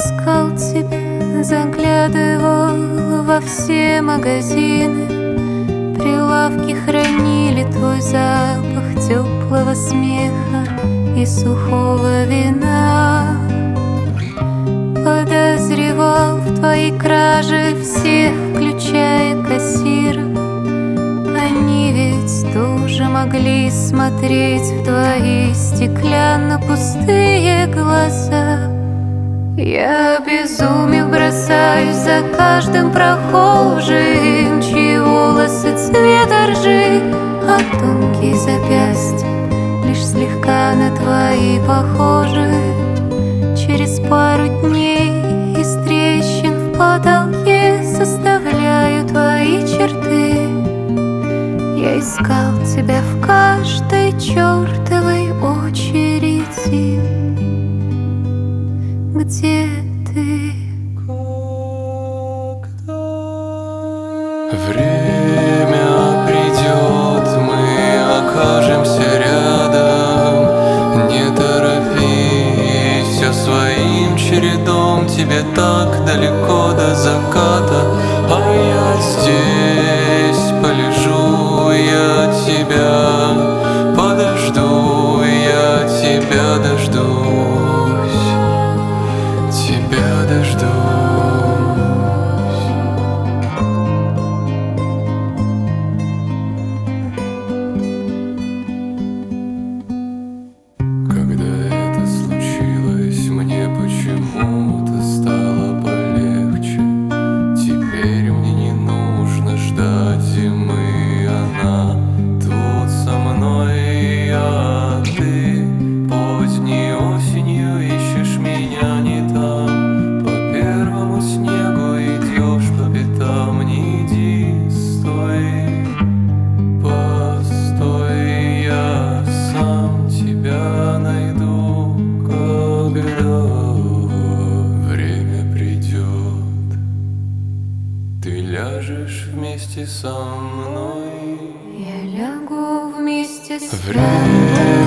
искал тебя, заглядывал во все магазины. Прилавки хранили твой запах теплого смеха и сухого вина. Подозревал в твоей краже всех, включая кассиров. Они ведь тоже могли смотреть в твои стеклянно-пустые глаза. Я обезумев бросаюсь за каждым прохожим, чьи волосы цвета ржи, а тонкие запястья лишь слегка на твои похожи. Через пару дней из трещин в потолке составляю твои черты. Я искал тебя в каждой чертовой очереди. Где ты? Время придет, мы окажемся рядом. Не торопись, все своим чередом. Тебе так далеко до заката, а я здесь полежу. Я тебя подожду, я тебя дождусь, тебя дождусь. Когда это случилось, мне почему-то стало полегче. Теперь мне не нужно ждать зимы, она тут со мной, а ты поздней осенью ищешь меня не там. По первому снегу идешь по пятам, не иди, стой, постой, я сам тебя найду, когда время придет. Ты ляжешь вместе со мной, Я лягу вместе с тобой. время